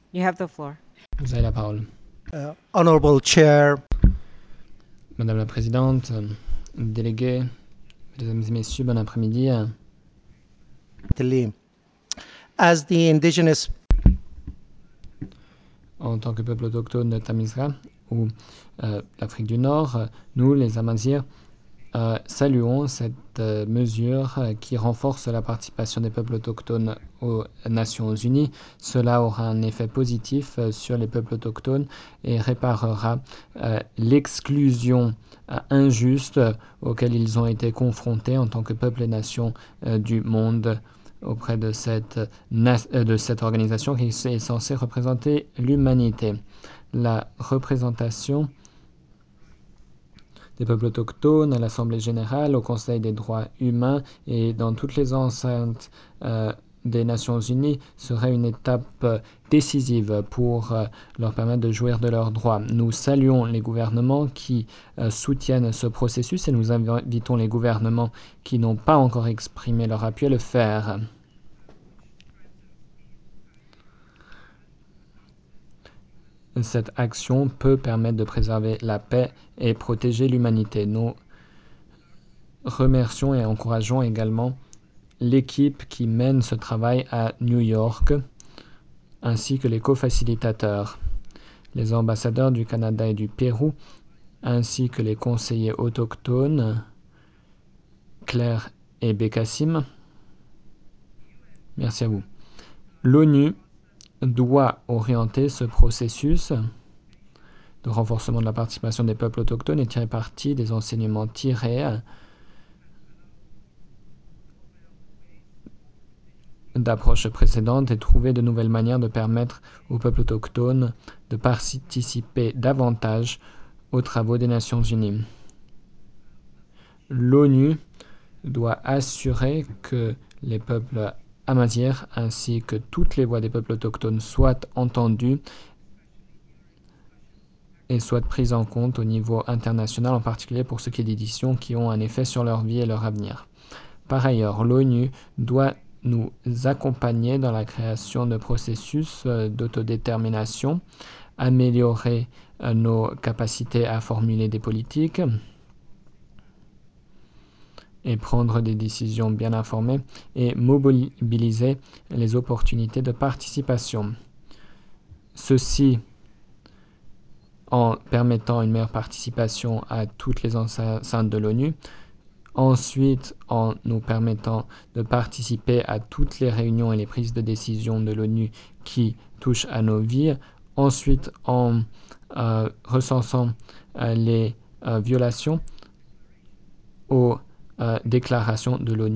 You have the floor. Vous avez la parole. Honorable Chair, Madame la Présidente, délégués, mesdames et messieurs, bon après-midi. as the indigenous En tant que peuple autochtone de Tamisra ou l'Afrique du Nord, nous, les Amazirs, saluons cette mesure qui renforce la participation des peuples autochtones aux Nations Unies. Cela aura un effet positif sur les peuples autochtones et réparera l'exclusion injuste auquel ils ont été confrontés en tant que peuple et nation du monde auprès de cette organisation qui est censée représenter l'humanité. La représentation des peuples autochtones à l'Assemblée générale, au Conseil des droits humains et dans toutes les enceintes des Nations Unies serait une étape décisive pour leur permettre de jouir de leurs droits. Nous saluons les gouvernements qui soutiennent ce processus et nous invitons les gouvernements qui n'ont pas encore exprimé leur appui à le faire. Cette action peut permettre de préserver la paix et protéger l'humanité. Nous remercions et encourageons également l'équipe qui mène ce travail à New York, ainsi que les co-facilitateurs, les ambassadeurs du Canada et du Pérou, ainsi que les conseillers autochtones, Claire et Bekassim. Merci à vous. L'ONU doit orienter ce processus de renforcement de la participation des peuples autochtones et tirer parti des enseignements tirés d'approches précédentes et trouver de nouvelles manières de permettre aux peuples autochtones de participer davantage aux travaux des Nations Unies. L'ONU doit assurer que les peuples amazirs ainsi que toutes les voix des peuples autochtones soient entendues et soient prises en compte au niveau international, en particulier pour ce qui est d'éditions qui ont un effet sur leur vie et leur avenir. Par ailleurs, l'ONU doit nous accompagner dans la création de processus d'autodétermination, améliorer nos capacités à formuler des politiques et prendre des décisions bien informées et mobiliser les opportunités de participation. Ceci en permettant une meilleure participation à toutes les enceintes de l'ONU, ensuite en nous permettant de participer à toutes les réunions et les prises de décision de l'ONU qui touchent à nos vies, ensuite en recensant les violations aux déclarations de l'ONU.